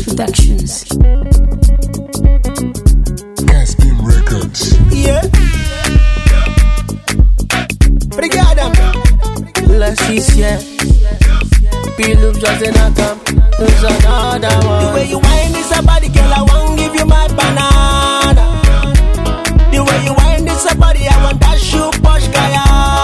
Gas Productions. Caspian Records. Yeah. Obrigada, Lacicia. P-Loop just in a camp. Who's another one? The way you whine is a body, girl, I won't give you my banana. The way you whine is a body, I want that shoe push guy.